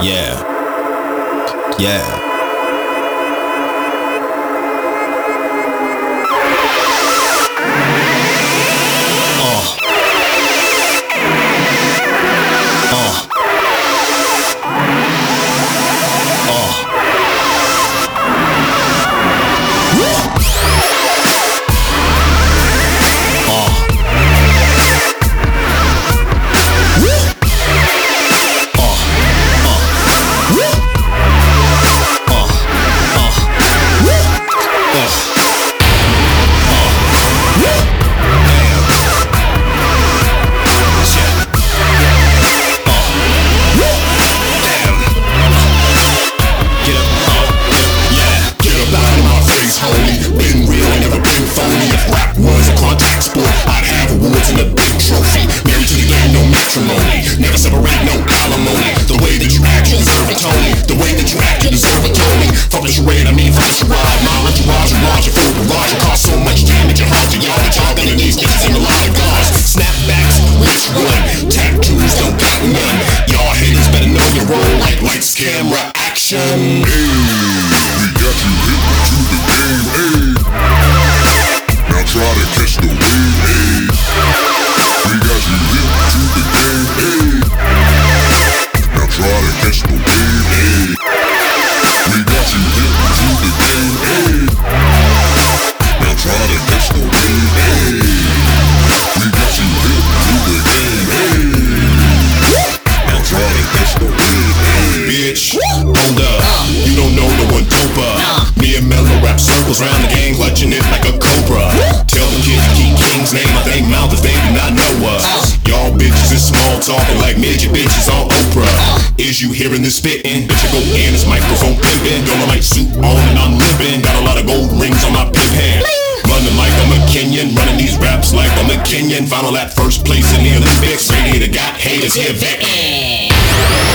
Yeah. Yeah. Never separate, no alimony. The way that you act, you deserve a Tony. The way that you act, you deserve a Tony. Fuck the charade, I mean fuck the charade. My entourage, you large, you full barrage. You cause so much damage, you hard to y'all. The job in these niggas in a lot of guards. Snapbacks, which one? Tattoos, don't got none. Y'all haters better know your role like lights, camera, action. Hey, we got you hit to the game, hey. Now try to catch the wave, hey. We got you hit to the game, hey. Now try to catch the wave, hey. We got you hit to the game, hey. Now try to catch the wave, hey. We got you hit to the game, hey. Now try to catch the wave, hey. Bitch, hold up, you don't know no one doper. Me and Mello rap circles round the gang, clutching it like a cobra. Tell the kids to keep King's name out their mouth if they do not know us. Y'all bitches is small talking like midget bitches on Oprah. Is you hearing this spittin'? Bitch, I go in this microphone pimpin'. Got my light suit on and I'm limpin'. Got a lot of gold rings on my pimp hand. Running like I'm a Kenyan, running these raps like I'm a Kenyan. Final at first place in the Olympics. Radiator got haters here, vet.